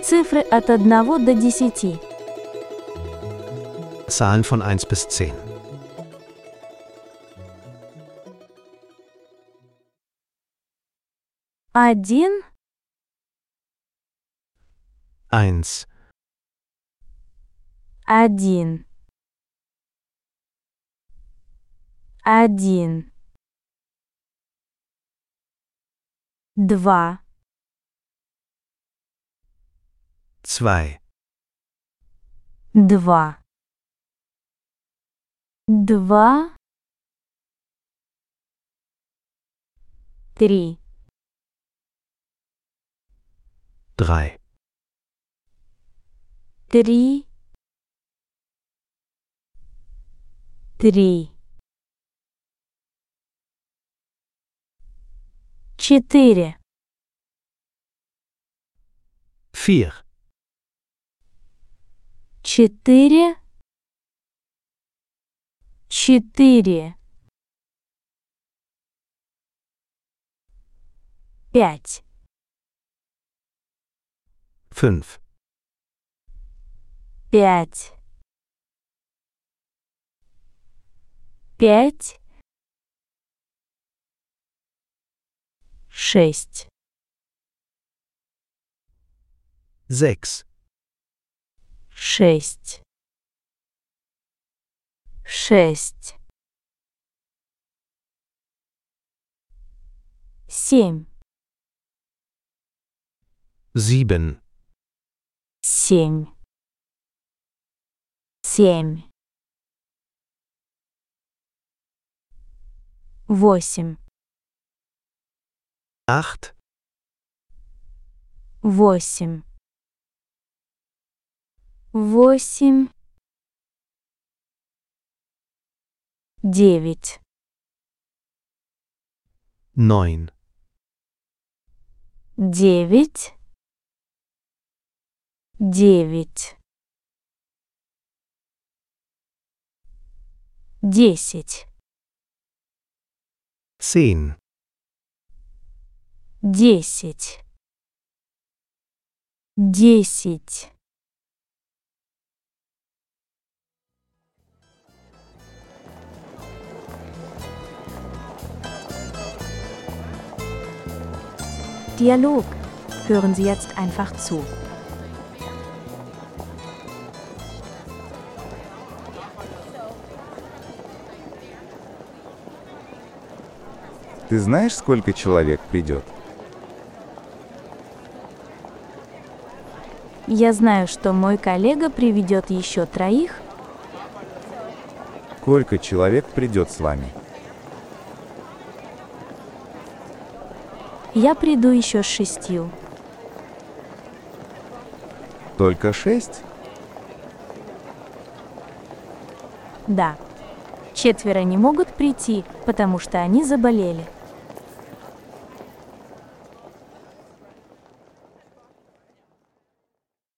Цифры от 1 до 10. Zahlen von 1 bis 10. Один, 1, один, один. Два, 2, два. Два, три, 3, три, три. Четыре, 4, четыре, четыре. Пять, 5, пять. Пять, шесть, 6, шесть, шесть. Семь, 7, семь, семь. Восемь, 8, восемь, восемь. Девять, 9, девять, девять. 10, 10, 10, 10. Dialog. Hören Sie jetzt einfach zu. Ты знаешь, сколько человек придет? Я знаю, что мой коллега приведет еще 3. Сколько человек придет с вами? Я приду еще с 6. Только 6? Да. 4 не могут прийти, потому что они заболели.